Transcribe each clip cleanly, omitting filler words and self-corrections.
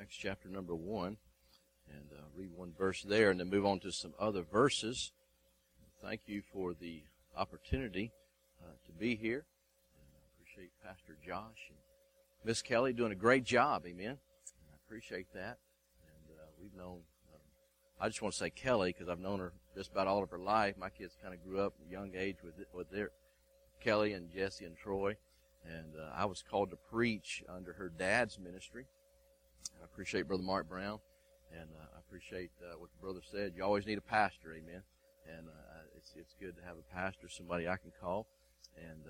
Acts chapter number 1, and read one verse there and then move on to some other verses. Thank you for the opportunity to be here. And I appreciate Pastor Josh and Miss Kelly doing a great job, amen. And I appreciate that. And we've known, I just want to say Kelly because I've known her just about all of her life. My kids kind of grew up at a young age with their Kelly and Jesse and Troy. And I was called to preach under her dad's ministry. I appreciate Brother Mark Brown, and I appreciate what the brother said. You always need a pastor, amen. And it's good to have a pastor, somebody I can call. And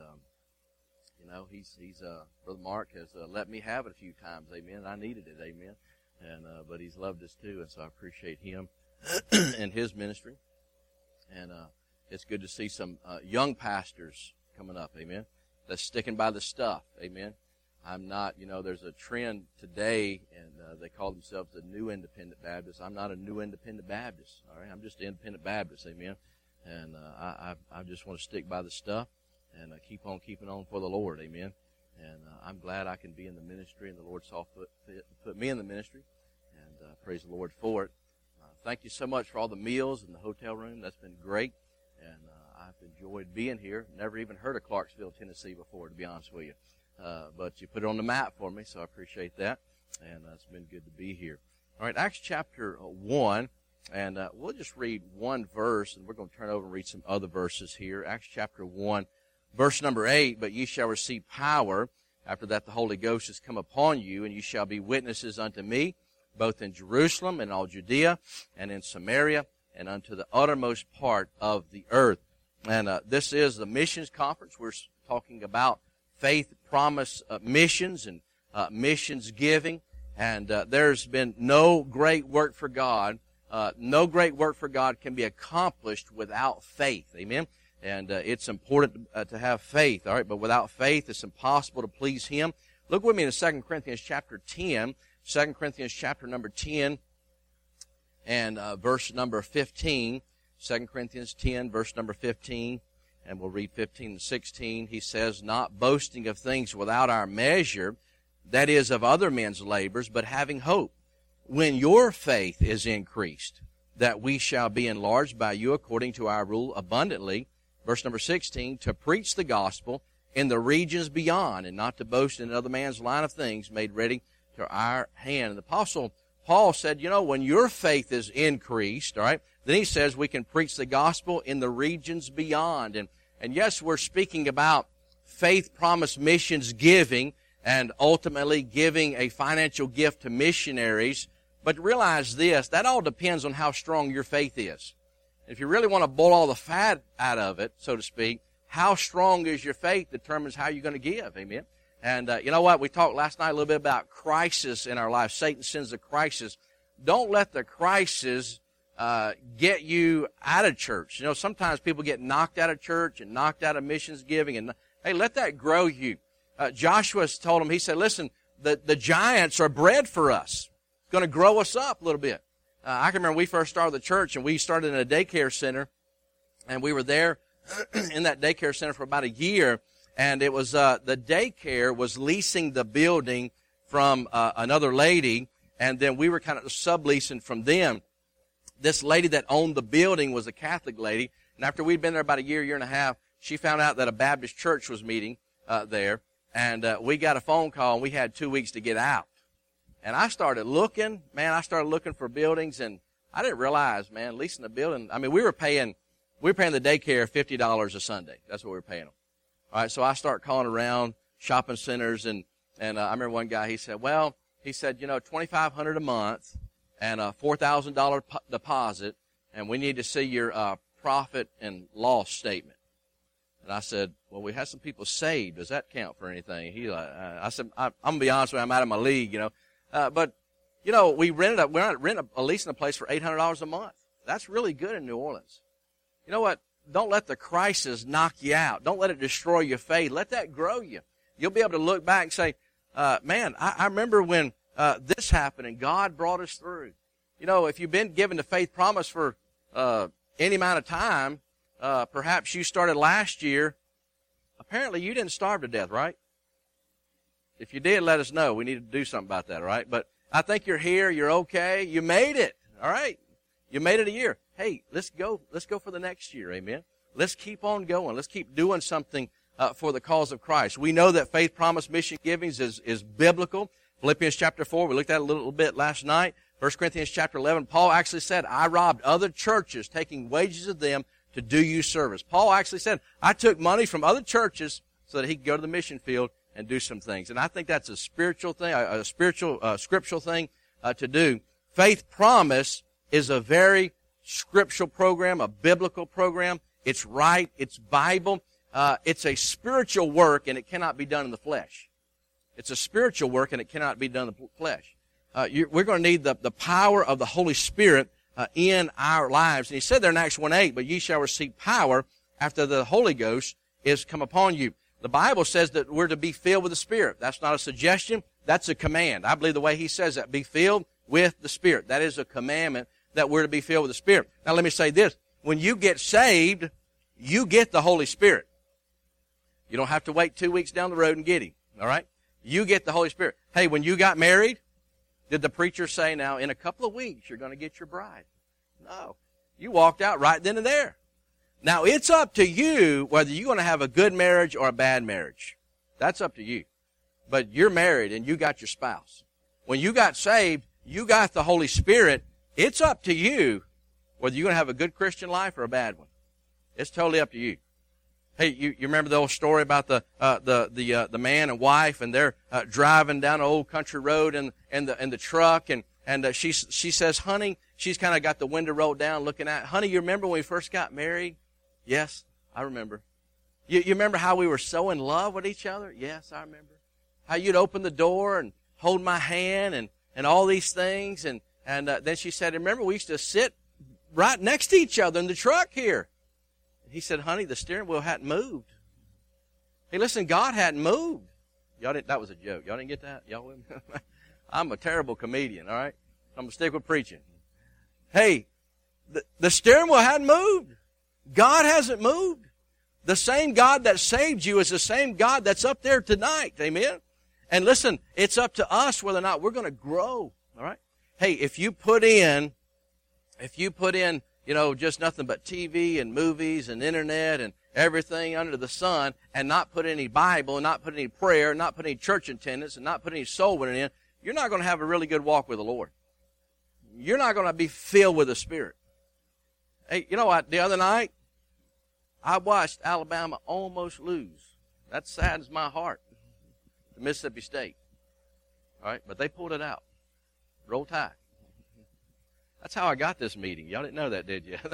you know, he's Brother Mark has let me have it a few times, amen. I needed it, amen. And but he's loved us too, and so I appreciate him and his ministry. And it's good to see some young pastors coming up, amen. That's sticking by the stuff, amen. I'm not, there's a trend today, and they call themselves the New Independent Baptist. I'm not a New Independent Baptist, all right? I'm just an Independent Baptist, amen. And I just want to stick by the stuff and keep on keeping on for the Lord, amen. And I'm glad I can be in the ministry, and the Lord saw fit to put me in the ministry, and praise the Lord for it. Thank you so much for all the meals in the hotel room. That's been great, and I've enjoyed being here. Never even heard of Clarksville, Tennessee before, to be honest with you. But you put it on the map for me, so I appreciate that. And it's been good to be here. All right, Acts chapter 1, and we'll just read one verse, and we're going to turn over and read some other verses here. Acts chapter 1, verse number 8, "But ye shall receive power. After that the Holy Ghost is come upon you, and ye shall be witnesses unto me, both in Jerusalem and all Judea, and in Samaria, and unto the uttermost part of the earth." And this is the missions conference. We're talking about faith promise missions and missions giving. And there's been no great work for God. No great work for God can be accomplished without faith. Amen? And it's important to have faith. All right, but without faith, it's impossible to please Him. Look with me in 2 Corinthians chapter 10. 2 Corinthians chapter number 10 and verse number 15. 2 Corinthians 10, verse number 15, and we'll read 15 and 16. He says, "Not boasting of things without our measure, that is, of other men's labors, but having hope, when your faith is increased, that we shall be enlarged by you according to our rule abundantly." Verse number 16, "To preach the gospel in the regions beyond, and not to boast in another man's line of things made ready to our hand." And the Apostle Paul said, when your faith is increased, all right, then he says we can preach the gospel in the regions beyond. And yes, we're speaking about faith promise missions giving and ultimately giving a financial gift to missionaries. But realize this, that all depends on how strong your faith is. If you really want to boil all the fat out of it, so to speak, how strong is your faith determines how you're going to give. Amen. And you know what? We talked last night a little bit about crisis in our life. Satan sends a crisis. Don't let the crisis get you out of church. Sometimes people get knocked out of church and knocked out of missions giving. And hey, let that grow you. Joshua told him, he said, listen, the giants are bred for us. It's going to grow us up a little bit. I can remember we first started the church, and we started in a daycare center. And we were there in that daycare center for about a year. And it was, the daycare was leasing the building from, another lady, and then we were kind of subleasing from them. This lady that owned the building was a Catholic lady, and after we'd been there about a year and a half, she found out that a Baptist church was meeting, there, and, we got a phone call, and we had 2 weeks to get out. And I started looking for buildings, and I didn't realize, man, leasing a building, we were paying the daycare $50 a Sunday. That's what we were paying them. All right, so I start calling around shopping centers, and I remember one guy, he said, $2,500 a month and a $4,000 deposit, and we need to see your profit and loss statement. And I said, well, we had some people saved. Does that count for anything? I said, I'm going to be honest with you, I'm out of my league, But, we rented leasing a place for $800 a month. That's really good in New Orleans. You know what? Don't let the crisis knock you out. Don't let it destroy your faith. Let that grow you. You'll be able to look back and say, man, I remember when this happened and God brought us through. If you've been given the faith promise for any amount of time, perhaps you started last year. Apparently you didn't starve to death, right? If you did, let us know. We need to do something about that, all right? But I think you're here. You're okay. You made it. All right. You made it a year. Hey, let's go for the next year. Amen. Let's keep on going. Let's keep doing something for the cause of Christ. We know that faith, promise, mission givings is biblical. Philippians chapter 4, we looked at it a little bit last night. 1 Corinthians chapter 11, Paul actually said, I robbed other churches, taking wages of them to do you service. Paul actually said, I took money from other churches so that he could go to the mission field and do some things. And I think that's a spiritual thing, a spiritual, scriptural thing to do. Faith promise is a very scriptural program, a biblical program. It's right. It's Bible. It's a spiritual work, and it cannot be done in the flesh. It's a spiritual work, and it cannot be done in the flesh. We're going to need the power of the Holy Spirit in our lives. And he said there in Acts 1:8, but ye shall receive power after the Holy Ghost is come upon you. The Bible says that we're to be filled with the Spirit. That's not a suggestion. That's a command. I believe the way he says that, be filled with the Spirit. That is a commandment that we're to be filled with the Spirit. Now let me say this. When you get saved, you get the Holy Spirit. You don't have to wait 2 weeks down the road and get him. All right? You get the Holy Spirit. Hey, when you got married, did the preacher say, now, in a couple of weeks, you're going to get your bride? No. You walked out right then and there. Now, it's up to you whether you're going to have a good marriage or a bad marriage. That's up to you. But you're married and you got your spouse. When you got saved, you got the Holy Spirit. It's up to you whether you're going to have a good Christian life or a bad one. It's totally up to you. Hey, you remember the old story about the man and wife, and they're driving down an old country road in the truck, and she says, honey, she's kind of got the window rolled down looking at, honey, you remember when we first got married? Yes, I remember. You remember how we were so in love with each other? Yes, I remember. How you'd open the door and hold my hand and all these things, and then she said, remember we used to sit right next to each other in the truck here. He said, honey, the steering wheel hadn't moved. Hey, listen, God hadn't moved. That was a joke. Y'all didn't get that? Y'all with me? I'm a terrible comedian, all right? I'm going to stick with preaching. Hey, the steering wheel hadn't moved. God hasn't moved. The same God that saved you is the same God that's up there tonight. Amen? And listen, it's up to us whether or not we're going to grow, all right? Hey, if you put in, just nothing but TV and movies and internet and everything under the sun, and not put any Bible, and not put any prayer, not put any church attendance, and not put any soul winning in, you're not going to have a really good walk with the Lord. You're not going to be filled with the Spirit. Hey, you know what? The other night, I watched Alabama almost lose. That saddens my heart to Mississippi State. All right, but they pulled it out. Roll Tide. That's how I got this meeting. Y'all didn't know that, did you?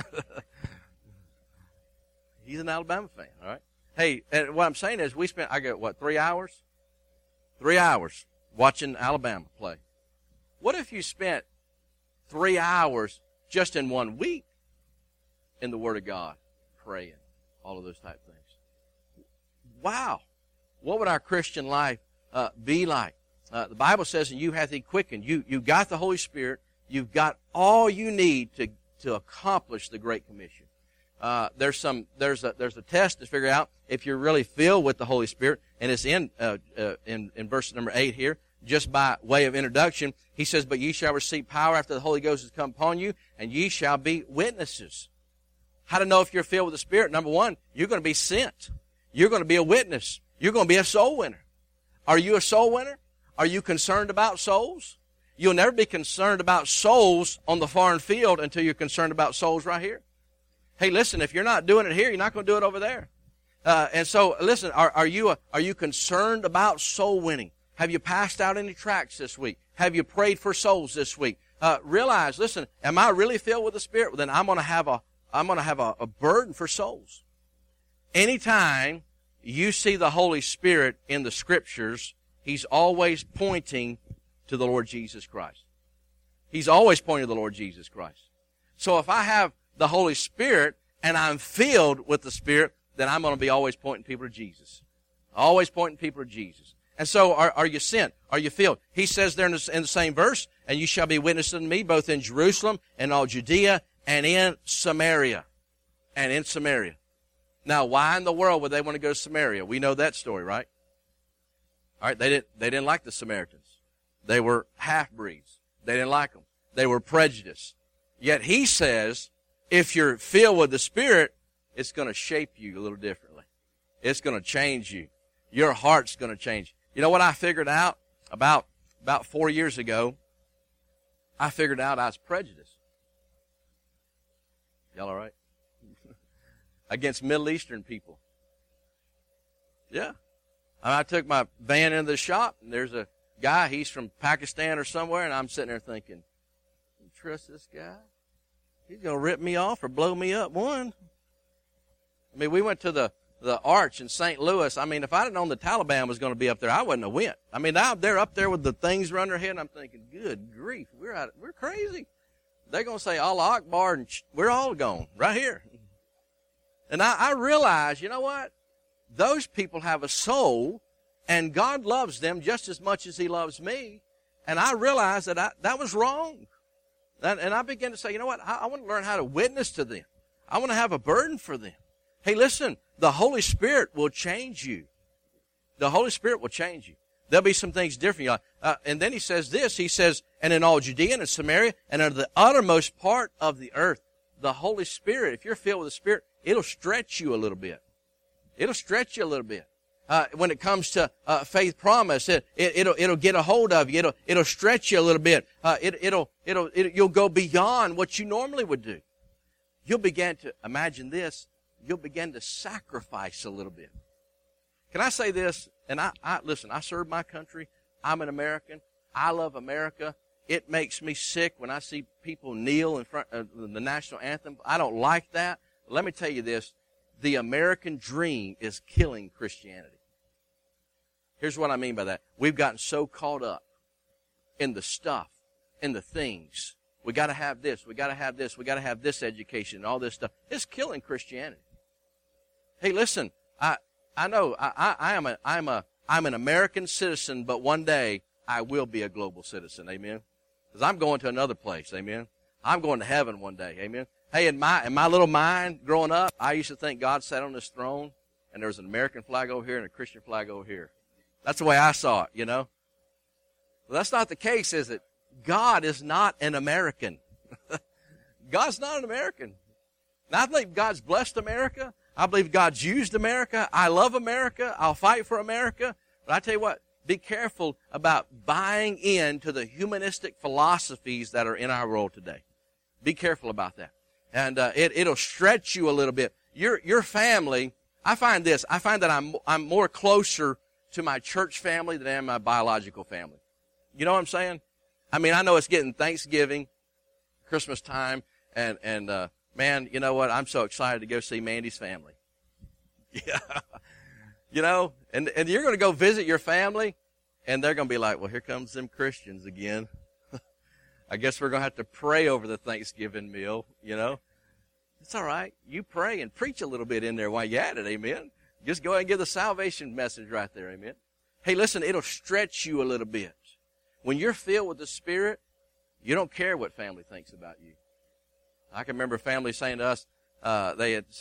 He's an Alabama fan, all right? Hey, and what I'm saying is I got 3 hours? 3 hours watching Alabama play. What if you spent 3 hours just in 1 week in the Word of God, praying, all of those type of things? Wow. What would our Christian life be like? The Bible says, and you hath he quickened. You got the Holy Spirit. You've got all you need to accomplish the Great Commission. There's a test to figure out if you're really filled with the Holy Spirit, and it's in verse number 8 here, just by way of introduction. He says, but ye shall receive power after the Holy Ghost has come upon you, and ye shall be witnesses. How to know if you're filled with the Spirit? Number one, you're going to be sent. You're going to be a witness. You're going to be a soul winner. Are you a soul winner? Are you concerned about souls? You'll never be concerned about souls on the foreign field until you're concerned about souls right here. Hey, listen, if you're not doing it here, you're not going to do it over there. And so, listen, are you concerned about soul winning? Have you passed out any tracts this week? Have you prayed for souls this week? Realize, listen, am I really filled with the Spirit? Well, then I'm going to have a burden for souls. Anytime you see the Holy Spirit in the Scriptures, He's always pointing to the Lord Jesus Christ. He's always pointing to the Lord Jesus Christ. So if I have the Holy Spirit and I'm filled with the Spirit, then I'm going to be always pointing people to Jesus. Always pointing people to Jesus. And so are you sent? Are you filled? He says there in the same verse, and you shall be witnesses unto me both in Jerusalem and all Judea and in Samaria. And in Samaria. Now, why in the world would they want to go to Samaria? We know that story, right? All right, they didn't like the Samaritans. They were half-breeds. They didn't like them. They were prejudiced. Yet he says, if you're filled with the Spirit, it's going to shape you a little differently. It's going to change you. Your heart's going to change. You know what I figured out about 4 years ago? I figured out I was prejudiced. Y'all all right? Against Middle Eastern people. Yeah. I took my van into the shop, and there's a guy, he's from Pakistan or somewhere, and I'm sitting there thinking, you trust this guy? He's going to rip me off or blow me up, one. I mean, we went to the Arch in St. Louis. I mean, if I'd have known the Taliban was going to be up there, I wouldn't have went. I mean, they're up there with the things running their head, and I'm thinking, good grief, we're crazy. They're going to say Allah Akbar, and we're all gone right here. And I realized, you know what? Those people have a soul, and God loves them just as much as He loves me. And I realized that that was wrong. And I began to say, you know what? I want to learn how to witness to them. I want to have a burden for them. Hey, listen, the Holy Spirit will change you. The Holy Spirit will change you. There'll be some things different. And then he says this. He says, and in all Judea and Samaria and in the uttermost part of the earth, the Holy Spirit, if you're filled with the Spirit, it'll stretch you a little bit. It'll stretch you a little bit. When it comes to faith promise, it'll get a hold of you. It'll stretch you a little bit. You'll go beyond what you normally would do. You'll begin to imagine this. You'll begin to sacrifice a little bit. Can I say this? And listen, I serve my country. I'm an American. I love America. It makes me sick when I see people kneel in front of the national anthem. I don't like that. Let me tell you this. The American dream is killing Christianity. Here's what I mean by that. We've gotten so caught up in the stuff, in the things. We got to have this. We got to have this. We got to have this education and all this stuff. It's killing Christianity. Hey, listen. I know I'm an American citizen, but one day I will be a global citizen. Amen. Because I'm going to another place. Amen. I'm going to heaven one day. Amen. Hey, in my little mind growing up, I used to think God sat on this throne and there was an American flag over here and a Christian flag over here. That's the way I saw it, you know. Well, that's not the case, is it? God is not an American. God's not an American. And I believe God's blessed America. I believe God's used America. I love America. I'll fight for America. But I tell you what, be careful about buying into the humanistic philosophies that are in our world today. Be careful about that. And it'll stretch you a little bit. Your family, I find that I'm more closer to my church family than I am my biological family. You know what I'm saying? I mean, I know it's getting Thanksgiving, Christmas time, and man, you know what? I'm so excited to go see Mandy's family. Yeah. You know, and you're going to go visit your family, and they're going to be like, well, here comes them Christians again. I guess we're going to have to pray over the Thanksgiving meal, you know. It's all right. You pray and preach a little bit in there while you're at it, amen. Just go ahead and give the salvation message right there, amen. Hey, listen, it'll stretch you a little bit. When you're filled with the Spirit, you don't care what family thinks about you. I can remember a family saying to us, they had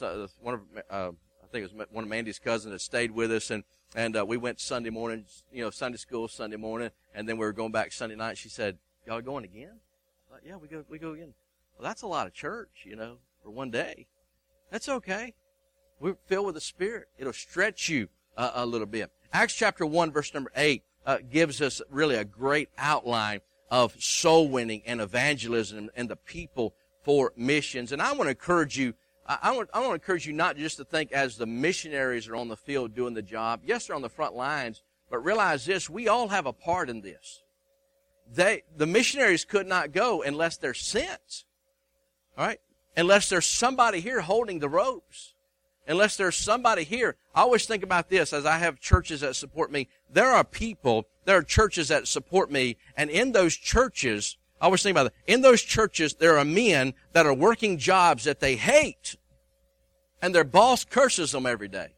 I think it was one of Mandy's cousins that stayed with us, and we went Sunday morning, you know, Sunday school Sunday morning, and then we were going back Sunday night. She said, "Y'all going again?" I thought, "Yeah, we go again." Well, that's a lot of church, you know, for one day. That's okay. We're filled with the Spirit. It'll stretch you a little bit. Acts chapter 1, verse number 8 gives us really a great outline of soul winning and evangelism and the people for missions. And I want to encourage you. I want to encourage you not just to think as the missionaries are on the field doing the job. Yes, they're on the front lines, but realize this: we all have a part in this. The missionaries could not go unless they're sent. All right, unless there's somebody here holding the ropes. Unless there's somebody here. I always think about this as I have churches that support me. There are churches that support me, and in those churches, I always think about that. In those churches, there are men that are working jobs that they hate, and their boss curses them every day.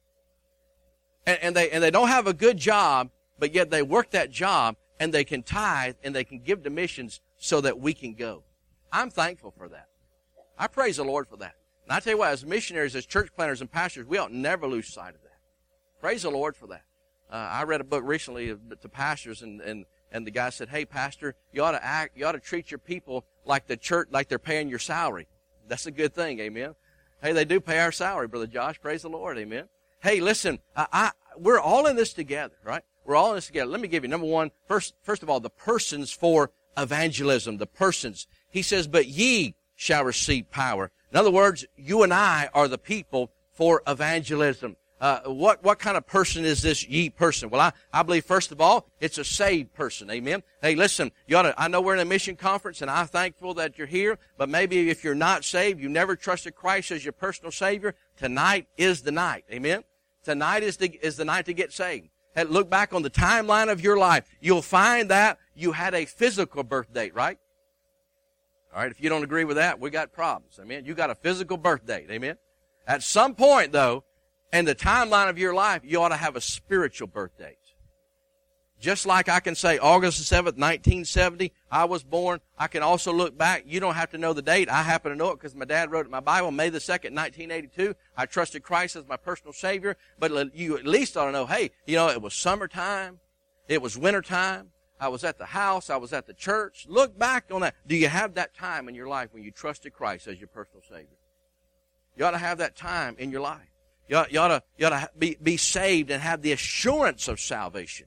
And they don't have a good job, but yet they work that job, and they can tithe, and they can give to missions so that we can go. I'm thankful for that. I praise the Lord for that. And I tell you what, as missionaries, as church planters and pastors, we ought never lose sight of that. Praise the Lord for that. I read a book recently to pastors, and and the guy said, "Hey, pastor, you ought to treat your people like the church, like they're paying your salary." That's a good thing, amen. Hey, they do pay our salary, Brother Josh. Praise the Lord, amen. Hey, listen, we're all in this together, right? We're all in this together. Let me give you number one. First of all, the persons for evangelism. The persons. He says, "But ye shall receive power." In other words, you and I are the people for evangelism. What kind of person is this ye person? Well, I believe, first of all, it's a saved person. Amen. Hey, listen, I know we're in a mission conference, and I'm thankful that you're here, but maybe if you're not saved, you never trusted Christ as your personal Savior, tonight is the night. Amen. Tonight is the night to get saved. Hey, look back on the timeline of your life. You'll find that you had a physical birth date, right? All right, if you don't agree with that, we got problems. Amen. You got a physical birth date. Amen. At some point, though, in the timeline of your life, you ought to have a spiritual birth date. Just like I can say August the 7th, 1970, I was born. I can also look back. You don't have to know the date. I happen to know it because my dad wrote it in my Bible. May the 2nd, 1982. I trusted Christ as my personal Savior. But you at least ought to know, hey, it was summertime. It was wintertime. I was at the house. I was at the church. Look back on that. Do you have that time in your life when you trusted Christ as your personal Savior? You ought to have that time in your life. You ought to be saved and have the assurance of salvation.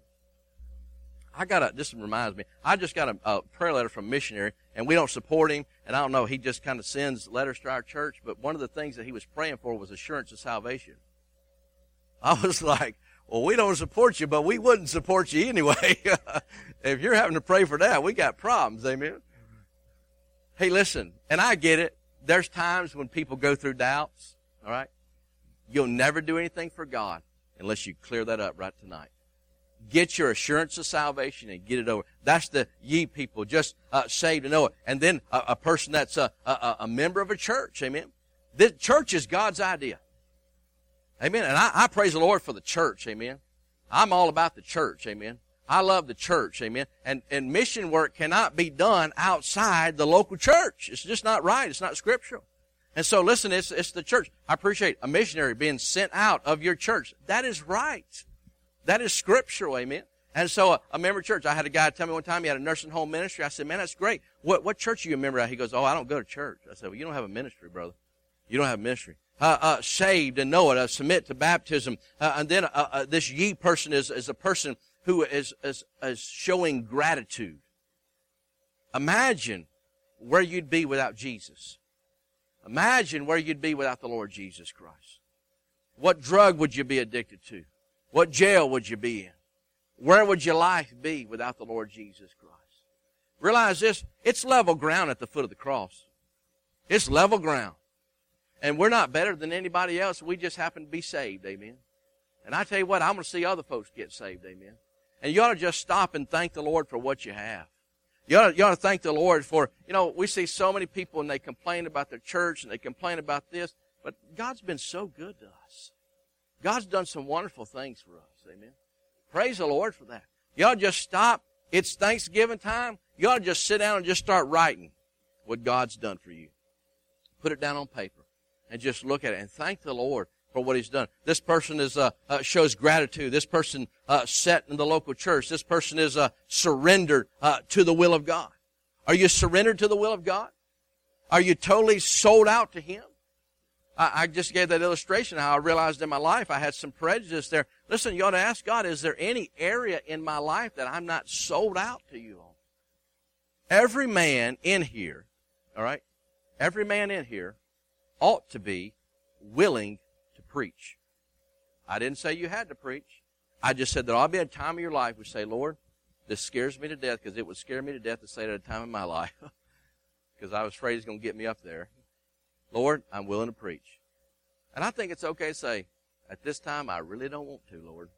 This reminds me, I just got a prayer letter from a missionary, and we don't support him, and I don't know, he just kind of sends letters to our church, but one of the things that he was praying for was assurance of salvation. I was like, well, we don't support you, but we wouldn't support you anyway. If you're having to pray for that, we got problems, amen? Hey, listen, and I get it. There's times when people go through doubts, all right? You'll never do anything for God unless you clear that up right tonight. Get your assurance of salvation and get it over. That's the ye people, just saved to know it. And then a person that's a member of a church, amen. This church is God's idea. Amen. And I praise the Lord for the church, amen. I'm all about the church, amen. I love the church, amen. And mission work cannot be done outside the local church. It's just not right. It's not scriptural. And so, listen, it's the church. I appreciate a missionary being sent out of your church. That is right. That is scriptural, amen. And so, a member of church, I had a guy tell me one time he had a nursing home ministry. I said, man, that's great. What church are you a member at? He goes, I don't go to church. I said, well, you don't have a ministry, brother. You don't have a ministry. Saved and know it, submit to baptism. And then this ye person is a person who is showing gratitude. Imagine where you'd be without Jesus. Imagine where you'd be without the Lord Jesus Christ. What drug would you be addicted to? What jail would you be in? Where would your life be without the Lord Jesus Christ? Realize this, it's level ground at the foot of the cross. It's level ground. And we're not better than anybody else. We just happen to be saved, amen. And I tell you what, I'm going to see other folks get saved, amen. And you ought to just stop and thank the Lord for what you have. You ought to thank the Lord for, we see so many people and they complain about their church and they complain about this, but God's been so good to us. God's done some wonderful things for us, amen. Praise the Lord for that. You ought to just stop. It's Thanksgiving time. You ought to just sit down and just start writing what God's done for you. Put it down on paper and just look at it and thank the Lord for what He's done. This person shows gratitude. This person set in the local church. This person is surrendered to the will of God. Are you surrendered to the will of God? Are you totally sold out to Him? I just gave that illustration how I realized in my life I had some prejudice there. Listen, you ought to ask God, is there any area in my life that I'm not sold out to you on? Every man in here, all right, every man in here ought to be willing to preach. I didn't say you had to preach. I just said there ought to be a time of your life where you say, Lord, this scares me to death, because it would scare me to death to say it at a time in my life because I was afraid He's going to get me up there. Lord, I'm willing to preach. And I think it's okay to say, at this time, I really don't want to, Lord.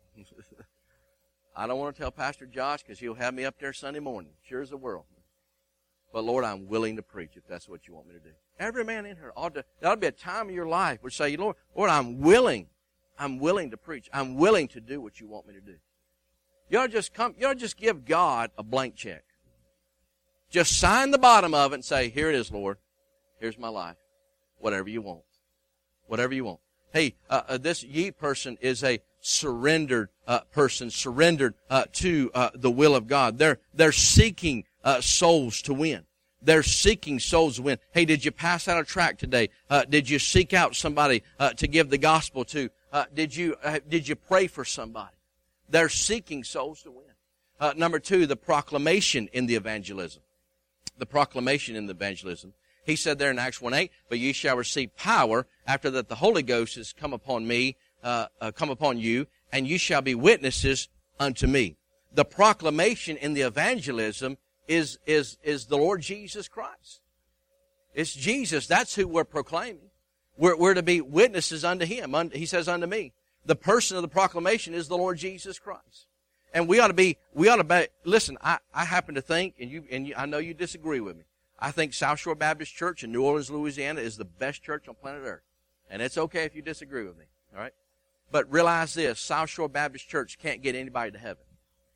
I don't want to tell Pastor Josh because he'll have me up there Sunday morning, sure as the world. But Lord, I'm willing to preach if that's what you want me to do. Every man in here there ought to be a time of your life where you say, Lord, I'm willing to preach. I'm willing to do what you want me to do. You ought to just give God a blank check. Just sign the bottom of it and say, here it is, Lord. Here's my life. Whatever you want. Whatever you want. Hey, this ye person is a surrendered person, surrendered to the will of God. They're seeking souls to win. They're seeking souls to win. Hey, did you pass out a tract today? Did you seek out somebody to give the gospel to? Did you pray for somebody? They're seeking souls to win. Number two, the proclamation in the evangelism. The proclamation in the evangelism. He said there in Acts 1:8, but ye shall receive power after that the Holy Ghost has come upon me, come upon you, and you shall be witnesses unto me. The proclamation in the evangelism is the Lord Jesus Christ. It's Jesus. That's who we're proclaiming. We're to be witnesses unto Him. He says unto me. The person of the proclamation is the Lord Jesus Christ. And we ought to be, listen, I happen to think, and I know you disagree with me, I think South Shore Baptist Church in New Orleans, Louisiana is the best church on planet Earth. And it's okay if you disagree with me, all right? But realize this, South Shore Baptist Church can't get anybody to heaven.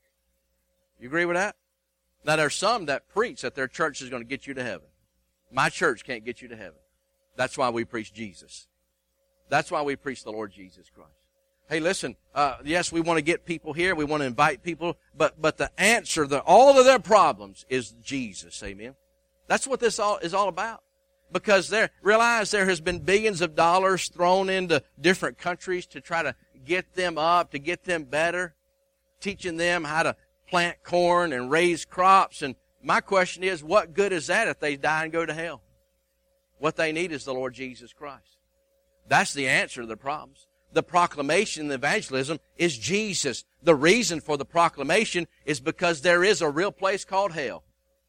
You agree with that? Now, there's some that preach that their church is going to get you to heaven. My church can't get you to heaven. That's why we preach Jesus. That's why we preach the Lord Jesus Christ. Hey, listen, yes, we want to get people here. We want to invite people. But the answer to all of their problems is Jesus. Amen. That's what this is all about. Because realize there has been billions of dollars thrown into different countries to try to get them up, to get them better, teaching them how to plant corn and raise crops. And my question is, what good is that if they die and go to hell? What they need is the Lord Jesus Christ. That's the answer to their problems. The proclamation, the evangelism, is Jesus. The reason for the proclamation is because there is a real place called hell.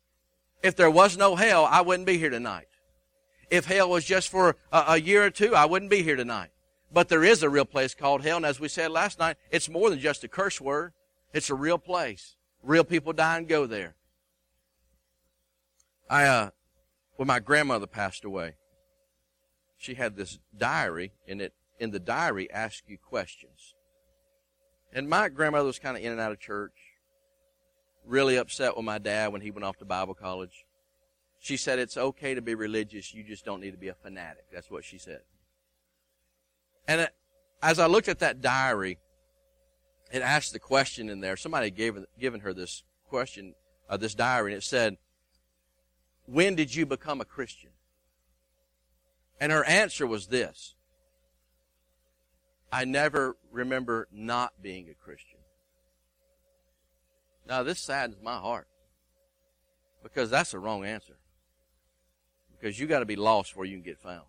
If there was no hell, I wouldn't be here tonight. If hell was just for a year or two, I wouldn't be here tonight. But there is a real place called hell, and as we said last night, it's more than just a curse word. It's a real place. Real people die and go there. When my grandmother passed away, she had this diary, and in the diary asked you questions. And my grandmother was kind of in and out of church, really upset with my dad when he went off to Bible college. She said, it's okay to be religious, you just don't need to be a fanatic. That's what she said. And as I looked at that diary, it asked the question in there. Somebody had given her this question, this diary, and it said, when did you become a Christian? And her answer was this: I never remember not being a Christian. Now, this saddens my heart, because that's the wrong answer. Because you got to be lost before you can get found.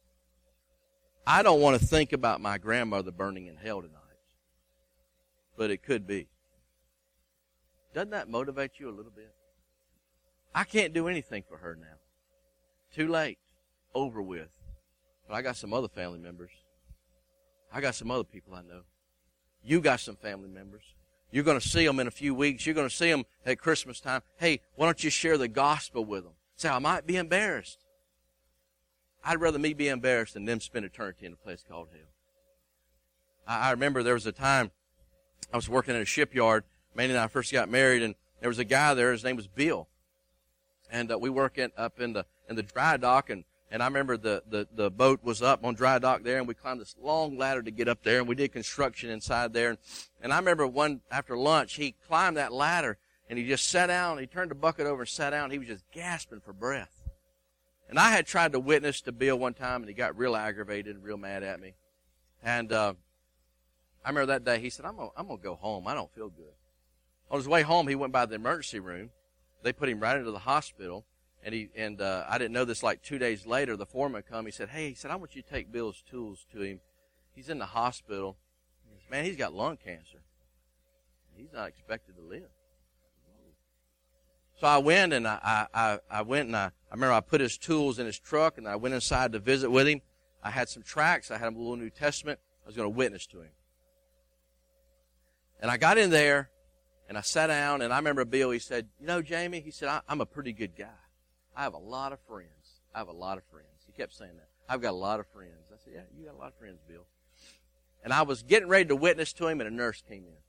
I don't want to think about my grandmother burning in hell tonight, but it could be. Doesn't that motivate you a little bit? I can't do anything for her now. Too late. Over with. But I got some other family members. I got some other people I know. You got some family members. You're going to see them in a few weeks. You're going to see them at Christmas time. Hey, why don't you share the gospel with them? Say, I might be embarrassed. I'd rather me be embarrassed than them spend eternity in a place called hell. I remember there was a time I was working in a shipyard. Manny and I first got married, and there was a guy there. His name was Bill. And we work up in the dry dock, and I remember the boat was up on dry dock there, and we climbed this long ladder to get up there, and we did construction inside there. And I remember after lunch, he climbed that ladder, and he just sat down. He turned the bucket over and sat down. He was just gasping for breath. And I had tried to witness to Bill one time, and he got real aggravated and real mad at me. And I remember that day, he said, I'm gonna go home. I don't feel good. On his way home, he went by the emergency room. They put him right into the hospital, and I didn't know this. Like 2 days later, the foreman come. He said, I want you to take Bill's tools to him. He's in the hospital. Man, he's got lung cancer. He's not expected to live. So I went, and I remember I put his tools in his truck, and I went inside to visit with him. I had some tracts. I had a little New Testament. I was going to witness to him. And I got in there, and I sat down, and I remember Bill, he said, Jamie, he said, I'm a pretty good guy. I have a lot of friends. I have a lot of friends. He kept saying that. I've got a lot of friends. I said, yeah, you got a lot of friends, Bill. And I was getting ready to witness to him, and a nurse came in.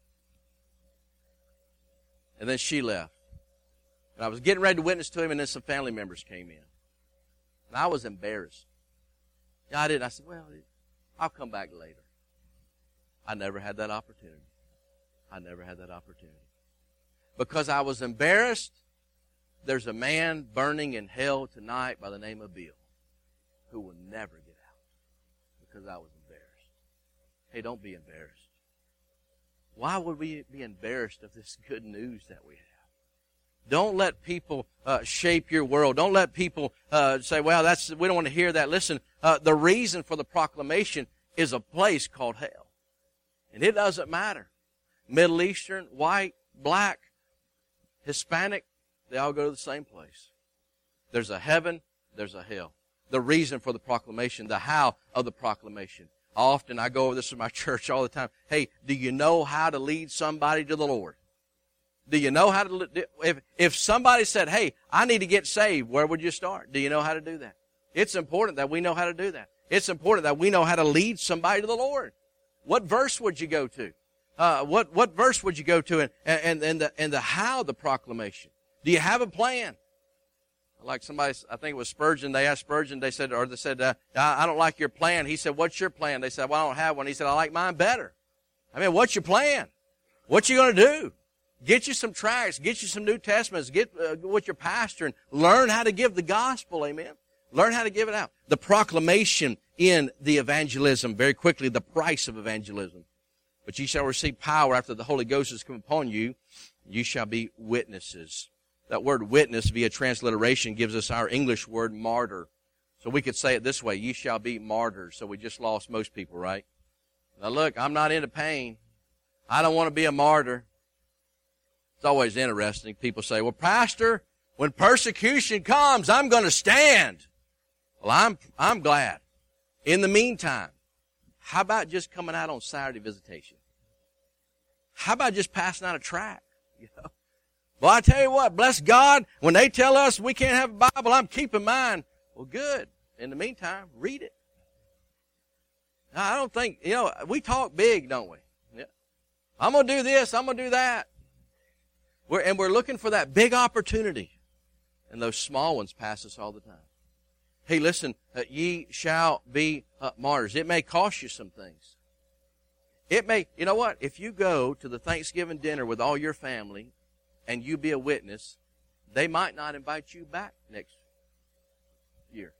And then she left. And I was getting ready to witness to him, and then some family members came in. And I was embarrassed. I didn't. I said, well, I'll come back later. I never had that opportunity. I never had that opportunity. Because I was embarrassed, there's a man burning in hell tonight by the name of Bill who will never get out because I was embarrassed. Hey, don't be embarrassed. Why would we be embarrassed of this good news that we have? Don't let people shape your world. Don't let people say, well, we don't want to hear that. Listen, the reason for the proclamation is a place called hell. And it doesn't matter. Middle Eastern, white, black, Hispanic, they all go to the same place. There's a heaven, there's a hell. The reason for the proclamation, the how of the proclamation. Often I go over this in my church all the time. Hey, do you know how to lead somebody to the Lord? Do you know how to, if somebody said, hey, I need to get saved, where would you start? Do you know how to do that? It's important that we know how to do that. It's important that we know how to lead somebody to the Lord. What verse would you go to? What verse would you go to and the how the proclamation? Do you have a plan? Like somebody, I think it was Spurgeon, they asked Spurgeon, they said, I don't like your plan. He said, what's your plan? They said, well, I don't have one. He said, I like mine better. I mean, what's your plan? What you going to do? Get you some tracts, get you some New Testaments, get with your pastor and learn how to give the gospel, amen? Learn how to give it out. The proclamation in the evangelism, very quickly, the price of evangelism. But ye shall receive power after the Holy Ghost has come upon you. You shall be witnesses. That word witness via transliteration gives us our English word martyr. So we could say it this way, ye shall be martyrs. So we just lost most people, right? Now look, I'm not into pain. I don't want to be a martyr. It's always interesting. People say, well, Pastor, when persecution comes, I'm going to stand. Well, I'm glad. In the meantime, how about just coming out on Saturday visitation? How about just passing out a tract? You know? Well, I tell you what, bless God, when they tell us we can't have a Bible, I'm keeping mine. Well, good. In the meantime, read it. Now, I don't think, we talk big, don't we? Yeah. I'm going to do this, I'm going to do that. We're looking for that big opportunity. And those small ones pass us all the time. Hey, listen, ye shall be martyrs. It may cost you some things. It may, you know what? If you go to the Thanksgiving dinner with all your family and you be a witness, they might not invite you back next year.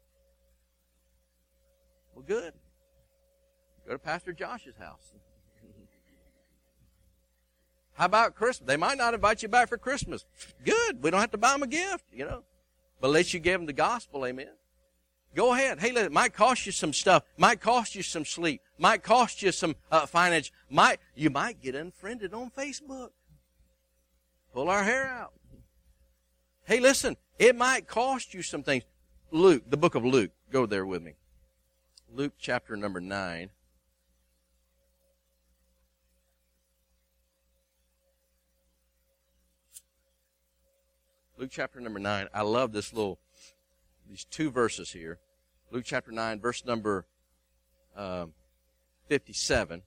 Well, good. Go to Pastor Josh's house. How about Christmas? They might not invite you back for Christmas. Good. We don't have to buy them a gift, But at least you give them the gospel, amen. Go ahead. Hey, it might cost you some stuff. Might cost you some sleep. Might cost you some finance. You might get unfriended on Facebook. Pull our hair out. Hey, listen, it might cost you some things. Luke, the book of Luke. Go there with me. Luke chapter number 9. Luke chapter number 9. I love these two verses here. Luke chapter 9, verse number 57.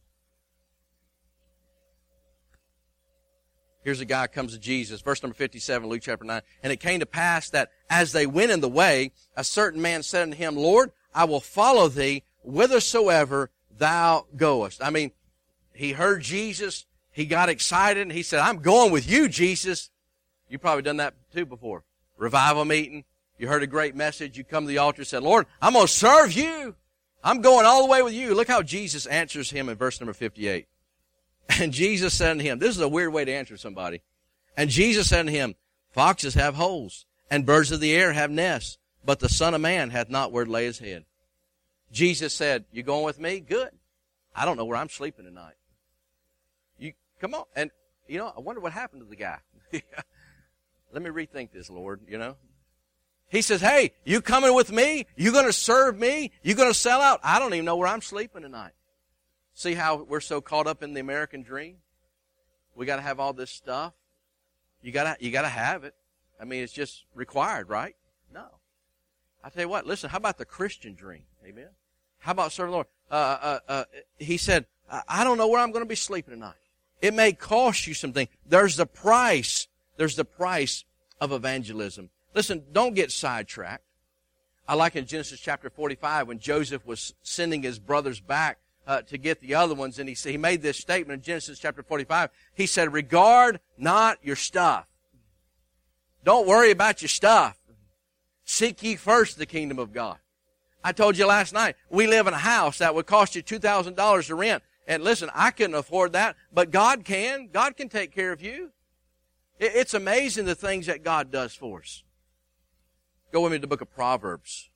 Here's a guy comes to Jesus. Verse number 57, Luke chapter 9. And it came to pass that as they went in the way, a certain man said unto him, Lord, I will follow thee whithersoever thou goest. I mean, he heard Jesus. He got excited. And he said, I'm going with you, Jesus. You've probably done that too before. Revival meeting. You heard a great message. You come to the altar and said, Lord, I'm going to serve you. I'm going all the way with you. Look how Jesus answers him in verse number 58. And Jesus said unto him, this is a weird way to answer somebody. And Jesus said unto him, foxes have holes, and birds of the air have nests, but the Son of Man hath not where to lay his head. Jesus said, you going with me? Good. I don't know where I'm sleeping tonight. You come on. And, I wonder what happened to the guy. Let me rethink this, Lord, He says, hey, you coming with me? You going to serve me? You going to sell out? I don't even know where I'm sleeping tonight. See how we're so caught up in the American dream? We got to have all this stuff. You got to have it. I mean, it's just required, right? No. I tell you what, listen, how about the Christian dream? Amen. How about serving the Lord? He said, I don't know where I'm going to be sleeping tonight. It may cost you something. There's the price. There's the price of evangelism. Listen, don't get sidetracked. I like in Genesis chapter 45 when Joseph was sending his brothers back to get the other ones. And he made this statement in Genesis chapter 45. He said, regard not your stuff. Don't worry about your stuff. Seek ye first the kingdom of God. I told you last night, we live in a house that would cost you $2,000 to rent. And listen, I couldn't afford that, but God can. God can take care of you. It's amazing the things that God does for us. Go with me to the book of Proverbs.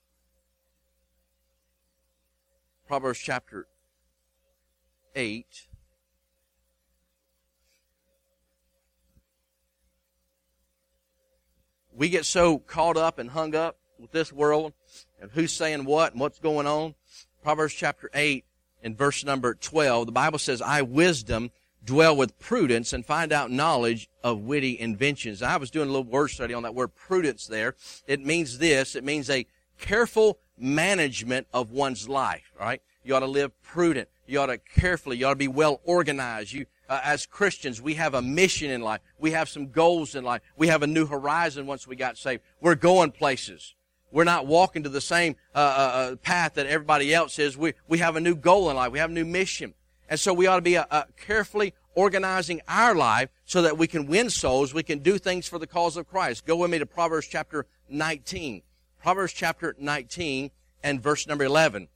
Proverbs chapter 8. We get so caught up and hung up with this world and who's saying what and what's going on. Proverbs chapter 8 and verse number 12, the Bible says, I, wisdom, dwell with prudence and find out knowledge of witty inventions. I was doing a little word study on that word prudence there. It means this. It means a careful management of one's life, all right? You ought to live prudent. You ought to carefully. You ought to be well organized. As Christians, we have a mission in life. We have some goals in life. We have a new horizon once we got saved. We're going places. We're not walking to the same path that everybody else is. We have a new goal in life. We have a new mission. And so we ought to be carefully organizing our life so that we can win souls. We can do things for the cause of Christ. Go with me to Proverbs chapter 19. Proverbs chapter 19 and verse number 11.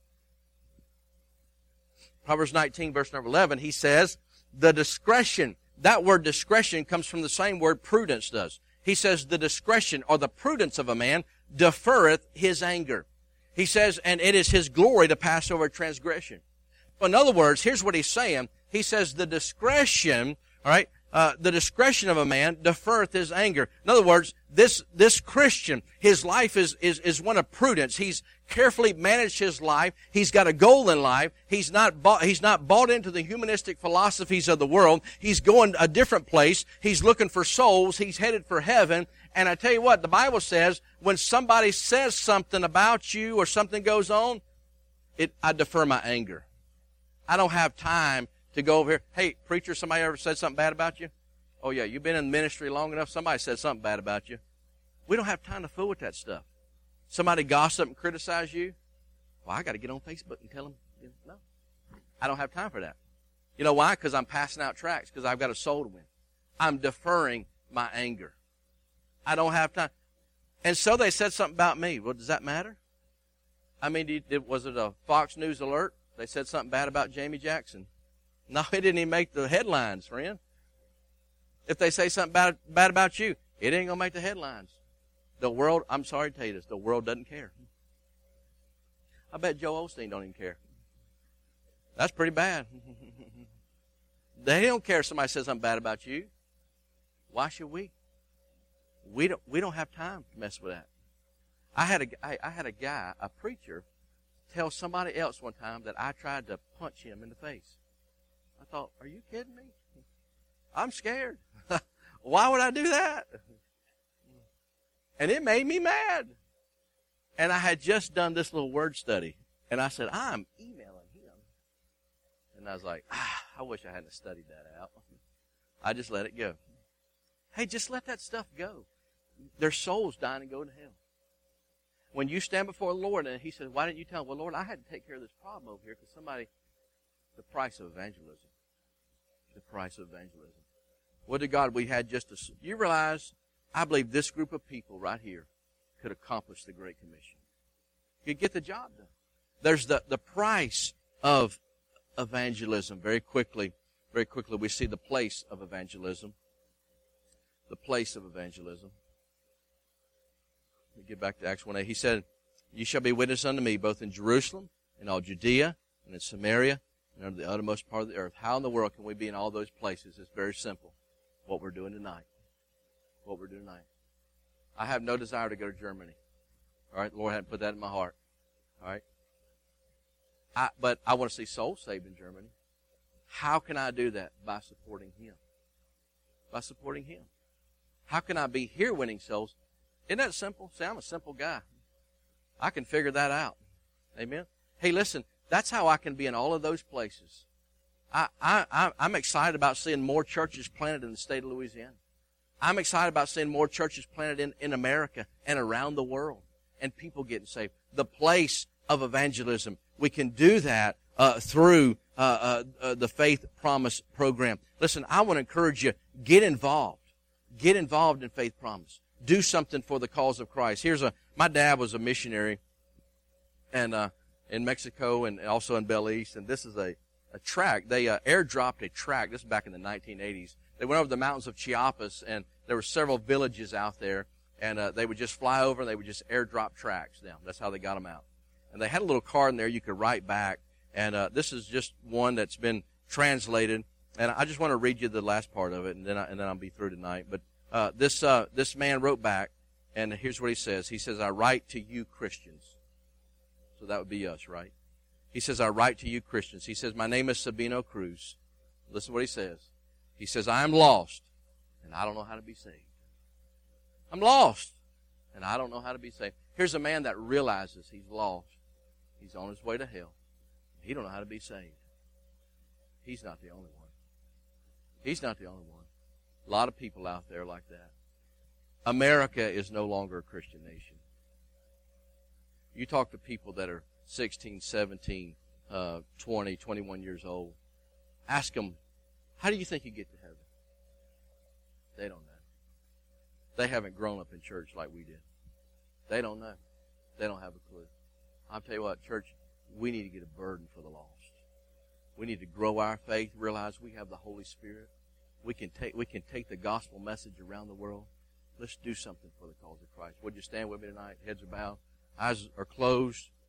Proverbs 19, verse number 11, he says, the discretion, that word discretion comes from the same word prudence does. He says, the discretion or the prudence of a man deferreth his anger. He says, and it is his glory to pass over transgression. In other words, here's what he's saying. He says, the discretion, all right, the discretion of a man deferreth his anger. In other words, this Christian, his life is one of prudence. He's carefully managed his life. He's got a goal in life. He's not bought into the humanistic philosophies of the world. He's going a different place. He's looking for souls. He's headed for heaven. And I tell you what, the Bible says, when somebody says something about you or something goes on, I defer my anger. I don't have time to go over here. Hey, preacher, somebody ever said something bad about you? Oh, yeah, you've been in the ministry long enough. Somebody said something bad about you. We don't have time to fool with that stuff. Somebody gossip and criticize you. Well, I got to get on Facebook and tell them. No, I don't have time for that. You know why? Because I'm passing out tracts, because I've got a soul to win. I'm deferring my anger. I don't have time. And so they said something about me. Well, does that matter? I mean, was it a Fox News alert? They said something bad about Jamie Jackson. No, it didn't even make the headlines, friend. If they say something bad about you, it ain't going to make the headlines. The world, I'm sorry to tell you this, the world doesn't care. I bet Joel Osteen don't even care. That's pretty bad. They don't care if somebody says something bad about you. Why should we? We don't have time to mess with that. I had a guy, a preacher, tell somebody else one time that I tried to punch him in the face. I thought, are you kidding me? I'm scared. Why would I do that? And it made me mad. And I had just done this little word study. And I said, I'm emailing him. And I was like, I wish I hadn't studied that out. I just let it go. Hey, just let that stuff go. Their souls dying and going to hell. When you stand before the Lord and he says, why didn't you tell him? Well, Lord, I had to take care of this problem over here because the price of evangelism. The price of evangelism. What to God we had you realize, I believe this group of people right here could accomplish the Great Commission. Could get the job done. There's the price of evangelism. Very quickly we see the place of evangelism. The place of evangelism. Let me get back to Acts 1:8. He said, "You shall be witness unto me both in Jerusalem and all Judea and in Samaria and unto the uttermost part of the earth." How in the world can we be in all those places? It's very simple. What we're doing tonight. What we're doing tonight. I have no desire to go to Germany. All right, the Lord hadn't put that in my heart. All right. But I want to see souls saved in Germany. How can I do that? By supporting Him. By supporting Him. How can I be here winning souls? Isn't that simple? See, I'm a simple guy. I can figure that out. Amen? Hey, listen, that's how I can be in all of those places. I'm excited about seeing more churches planted in the state of Louisiana. I'm excited about seeing more churches planted in America and around the world and people getting saved. The place of evangelism. We can do that through the Faith Promise program. Listen, I want to encourage you, get involved. Get involved in Faith Promise. Do something for the cause of Christ. My dad was a missionary and in Mexico and also in Belize, and this is a tract. They airdropped a tract. This is back in the 1980s. They went over the mountains of Chiapas, and there were several villages out there, and they would just fly over and they would just airdrop tracts down. That's how they got them out. And they had a little card in there you could write back, and this is just one that's been translated. And I just want to read you the last part of it, and then I'll be through tonight. But this man wrote back, and here's what he says. He says, "I write to you Christians." So that would be us, right? He says, "I write to you Christians." He says, "My name is Sabino Cruz." Listen to what he says. He says, "I am lost, and I don't know how to be saved." I'm lost, and I don't know how to be saved. Here's a man that realizes he's lost. He's on his way to hell. He don't know how to be saved. He's not the only one. He's not the only one. A lot of people out there like that. America is no longer a Christian nation. You talk to people that are 16, 17, 20, 21 years old. Ask them, how do you think you get to heaven? They don't know. They haven't grown up in church like we did. They don't know. They don't have a clue. I'll tell you what, church, we need to get a burden for the lost. We need to grow our faith, realize we have the Holy Spirit. We can take the gospel message around the world. Let's do something for the cause of Christ. Would you stand with me tonight? Heads are bowed. Eyes are closed.